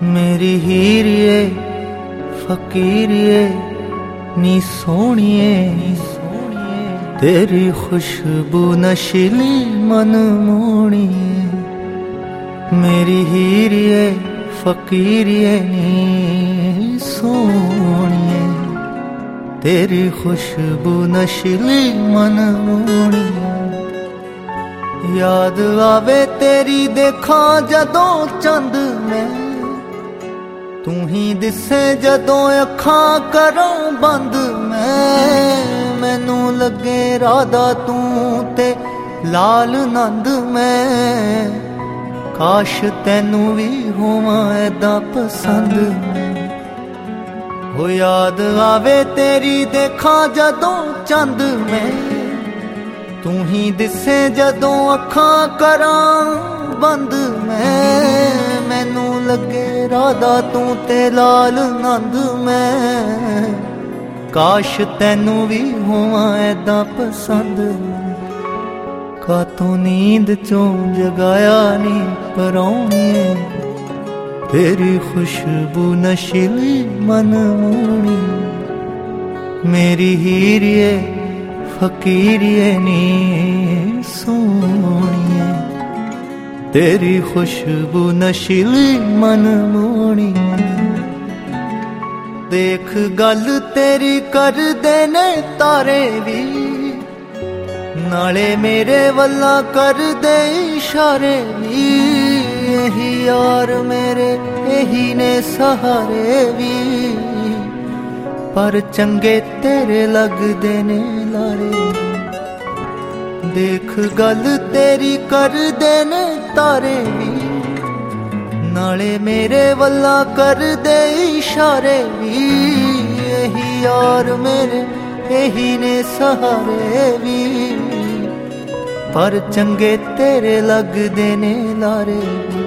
मेरी हीरिए फकीरिए नी सोनिए तेरी खुशबू नशीली मन मोनिए। मेरी हीरिए फकीरिए नी सोनिए तेरी खुशबू नशीली मन मोनिए। याद आवे तेरी देखा जदों चंद में तू ही दिसे जदों अखां करों बंद मैनू लगे राधा तू ते लाल नंद मैं काश तैनू भी होवां ऐदा पसंद। हो याद आवे तेरी देखा जदों चंद में तू ही दिसे जदों अखां करां बंद मैनू लगे राधा तू ते लाल नंद मैं काश तैनू भी होवां ऐदा पसंद। कातों नींद चों जगाया नी परौणिए तेरी खुशबू नशीली मन मोनी। मेरी हीरिए फकीरिए नी सोनिए तेरी खुशबू नशीली मन मोनी। देख गल तेरी कर देने तारे भी नाले मेरे वल्ला कर दे इशारे भी। यही यार मेरे यही ने सहारे भी पर चंगे तेरे लगदे ने लारे। देख गल तेरी कर देने तारे भी नाले मेरे वल्ला कर दे इशारे भी। यही यार मेरे यही ने सहारे भी पर चंगे तेरे लगदे ने लारे।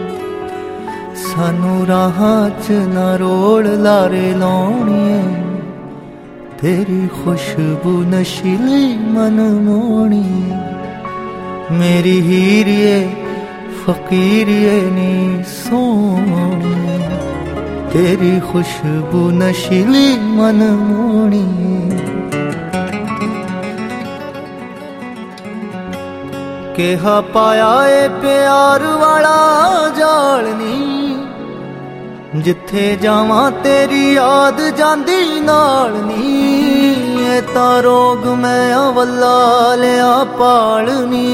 सानू राहां च ना रोड़ लारे लाउणिए तेरी खुशबू नशीली मन मोनी। मेरी हीरिए फकीरिए नी सोनिए तेरी खुशबू नशीली मन मोनी। केहा पाया ए प्यार वाला जालनी जिथे जावां तेरी याद जांदी नाल नी। ए तां रोग मैं अवला लिया पालनी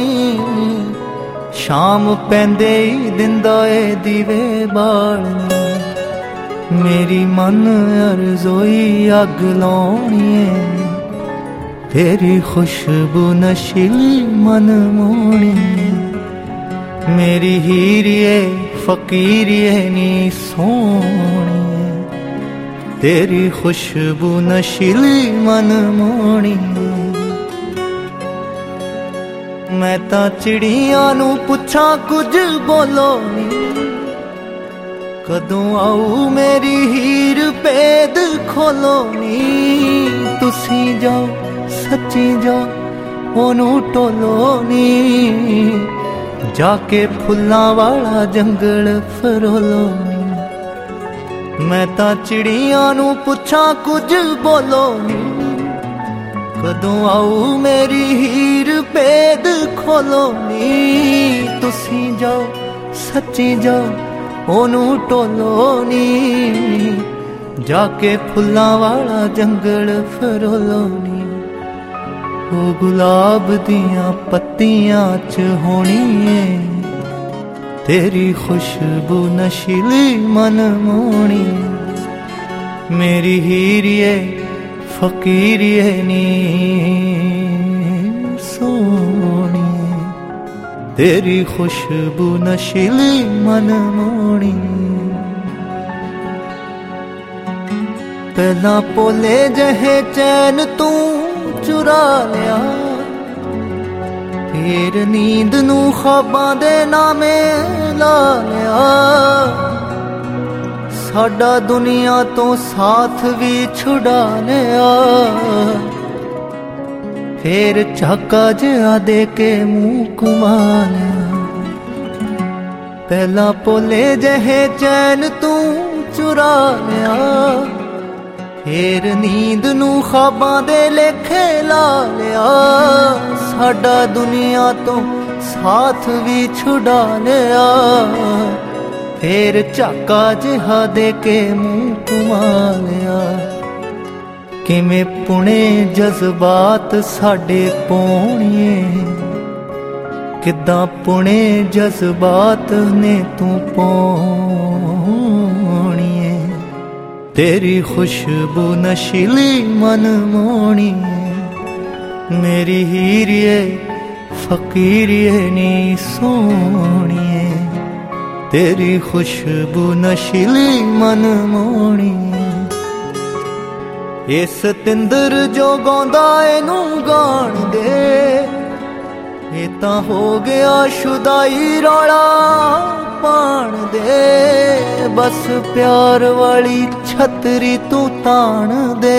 शाम पैंदे ही दिंदा ए दीवे बालनी। मेरी मन अरज़ोई अग लाउणी तेरी खुशबू नशीली मन मोनी। मेरी हीरिए फकीरिए नी सोनिए तेरी खुशबू नशीली मन मोनी। मैं तां चिड़ियां नू पुछां कुछ बोलो नी कदों आऊ मेरी हीर भेद खोलो नी। तुसी जाओ सच्ची जाओ ओनू टोलो नी जाके फुल्लां वाला जंगल फरोलो नी। मैं तां चिड़ियां नू पुछां कुछ बोलो नी कदों आऊ मेरी हीर भेद खोलो नी। तुसी जाओ सच्ची जाओ ओनू टोलो नी जाके फुल्लां वाला जंगल फरोलो नी। ओ गुलाब दियां पत्तियां च होनी है तेरी खुशबू नशीली मन मोनी। मेरी हीरिए फकीरिए नी सोनिए तेरी खुशबू नशीली मन मोनी। पहला पोले जहे चैन तू चुरा लिया फिर नींद नू ख्वाबां दे नामे ला लिया। साडा दुनिया तो साथ भी छुड़ा लिया फिर झाका जिहा दे के मुंह घुमा लिया। पहला पोले जहे चैन तू चुरा लिया। फेर नींद नू ख्वाबां दे लेखे ला लिया। साडा दुनिया तो साथ भी छुड़ा लिया। फेर झाका जिहा दे के मुंह घुमा लिया। किवें पुणे जज्बात साडे पौणिए, किद्दां पुणे जज्बात ने तू पौणिए। तेरी खुशबू नशीली मन मोहणिए, मेरी हीरिए फकीरिए नी सोहणिए। तेरी खुशबू नशीली मन मोहणिए। इस तिंदर जो गांदा इनू गाण दे, ये तां हो गया शुदाई रौला पाण दे। बस प्यार वाली छतरी तू ताण दे,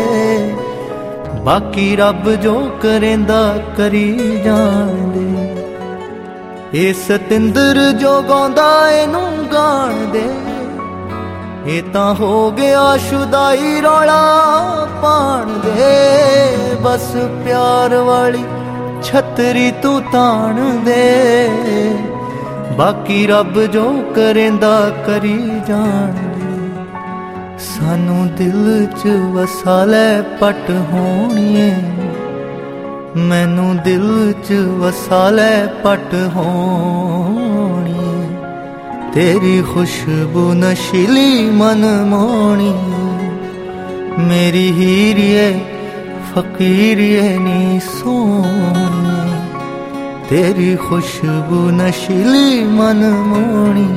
बाकी रब जो करेंदा करी जाण दे। इस तिंदर जो गांदा इनू गाण दे, ये तां हो गया शुदाई रौला पाण दे। बस प्यार वाली छतरी तू ताण दे, बाकी रब जो करेंदा करी जाण दे। सानू दिल च वसा लै पट होणिए, मैनू दिल च वसा लै पट होणिए। तेरी खुशबू नशीली मन मोहणी, मेरी हीरिए फकीरिए नी सोहणी। तेरी खुशबू नशीली मन मोहणी,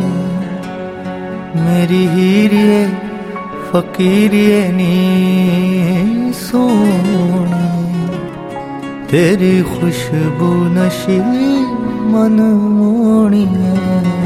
मेरी हीरिए फकीरिए नी सोहणी। तेरी खुशबू नशीली मन मोहणी।